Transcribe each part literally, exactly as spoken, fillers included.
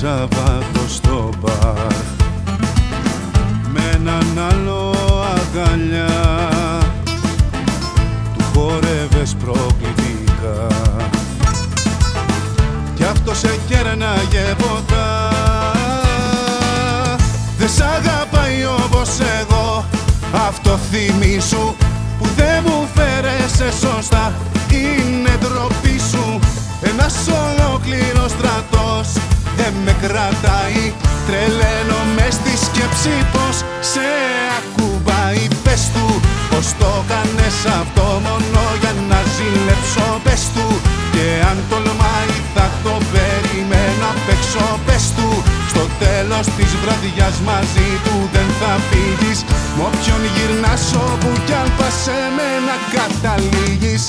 Σαββάτο στο μπαρ με έναν άλλο αγκαλιά, του χόρευες προκλητικά κι αυτό σε χέρναγε ποτά. Δε σ' αγαπάει όπως εγώ, αυτό θυμήσου που δεν μου φέρεσαι σωστά. Είναι ντροπή σου, ένας ολόκληρος στρατός δεν με κρατάει. Τρελαίνομαι στη σκέψη πως σε ακουμπάει. Πες του πως το κάνες αυτό μόνο για να ζηλέψω. Πες του και αν τολμάει θα το περιμένω απ' έξω. Πες του στο τέλος της βραδιάς μαζί του δεν θα φύγεις. Μ' όποιον γυρνάς όπου κι αν πας σε μένα καταλήγεις.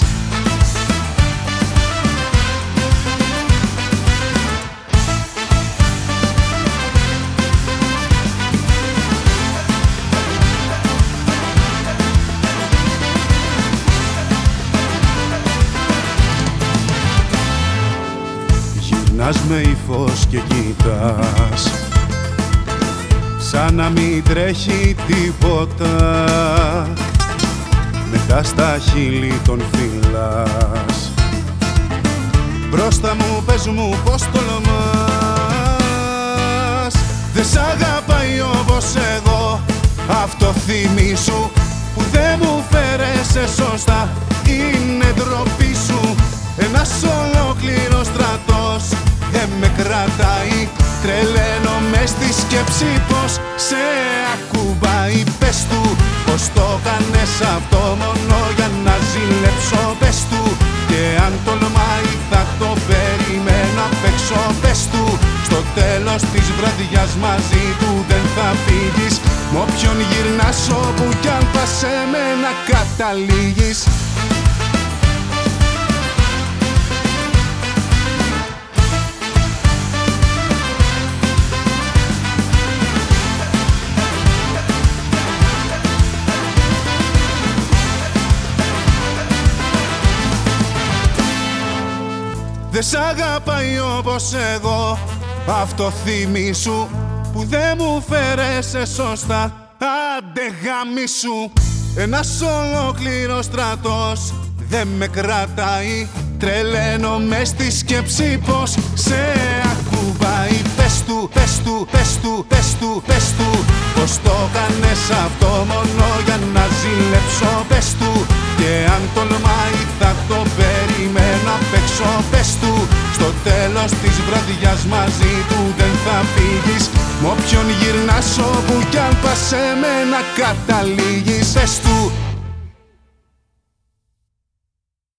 Γυρνάς με υφός και κοιτάς σαν να μην τρέχει τίποτα. Μετά στα χείλη τον φυλάς. Μπροστά μου πες μου πως τολμάς. Δε σ' αγαπάει όπως εγώ, αυτό θυμήσου που δεν μου φέρεσαι σωστά. Είναι ντροπή σου, ένας ολόκληρος στρατός δεν με κρατάει. Τρελαίνομαι στη σκέψη πως σε ακουμπάει. Πες του πως το κάνες αυτό μόνο για να ζηλέψω. Πες του και αν τολμάει θα το περιμένω απ' έξω. Πες του στο τέλος της βραδιάς μαζί του δεν θα φύγεις. Μ' όποιον γυρνάς όπου κι αν πας σε μένα καταλήγεις. Δε σ' αγαπάει όπως εγώ, αυτό θυμήσου που δεν μου φέρεσαι σωστά. Άντε γαμίσου, ένας ολόκληρος στρατός δεν με κρατάει. Τρελαίνομαι στη σκέψη πως σε ακουμπάει. Πες του, πες του, πες του, πες του, πες του πως το κάνες αυτό μόνο για να ζηλέψω. Πες του και αν τολμάει θα το περιμένω απ' έξω. Πες του στο τέλος της βραδιάς μαζί του δεν θα φύγεις. Μ' όποιον γυρνάς όπου κι αν πας σε μένα καταλήγεις. Πες του.